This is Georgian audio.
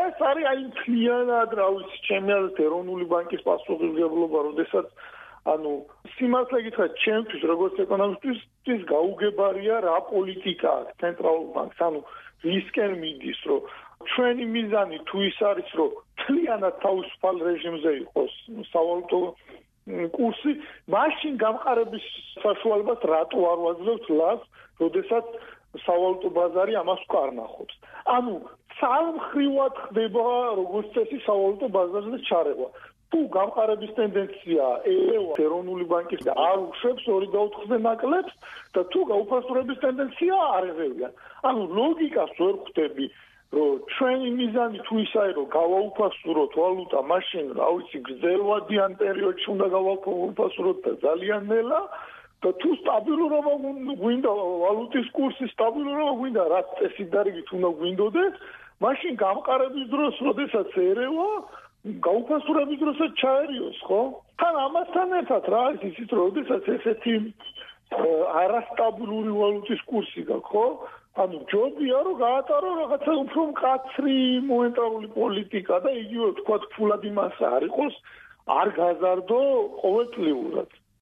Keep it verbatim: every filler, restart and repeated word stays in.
ეს არის აი მთლიანად რა ვიცი ჩემი აზრით ეროვნული ბანკის პასუხისმგებლობა, როდესაც ანუ სიმართლე გითხრათ, ჩემთვის როგორც ეკონომისტისთვის გაუგებარია რა პოლიტიკა აქვს ცენტრალურ ბანკს, ანუ რისკენ მიდის, რომ ჩვენი მიზანი თუ ის არის, რომ მთლიანად თავისუფალ რეჟიმზე იყოს სავალუტო კურსი, მაშინ გამყარების საშუალებას რატო არ ვაძლევთ ლას, როდესაც სავალუტო ბაზარი ამას უკარნახობს. ანუ სამმხრივად ხდება როგორც წესი სავალუტო ბაზარზე ჩარევა. თუ გამყარების ტენდენცია ეროვნული ბანკის არ უშვებს ორი და ოთხზე ნაკლებს და თუ გაუფასურების ტენდენცია არ ეღებიან. ანუ ლოგიკას ვერ ხვდები, რომ ჩვენი მიზანი თუ ის არის, რომ გავაუფასუროთ ვალუტა, მაშინ რა ვიცი გრძელვადიან პერიოდში უნდა გავაუფასუროთ და ძალიან ნელა და თუ სტაბილურობა გვინდა, ვალუტის კურსის სტაბილურობა გვინდა, რაც წესით დარიგით უნდა გვინდოდეს, მაშინ გამყარების დროს, როდესაც ერევა გაუფასურების დროსაც ჩაერიოს, ხო? თან ამასთან ერთად რა არის ისიც, რომ როდესაც ესეთი არასტაბილური ვალუტის კურსი გაქვს, ხო? ანუ ჯობია რომ გაატარო რაღაცა უფრო მკაცრი მონეტარული პოლიტიკა და იგივე თქვა ფულადი მასა არ იყოს, არ გაზარდო ყოველწლიურად.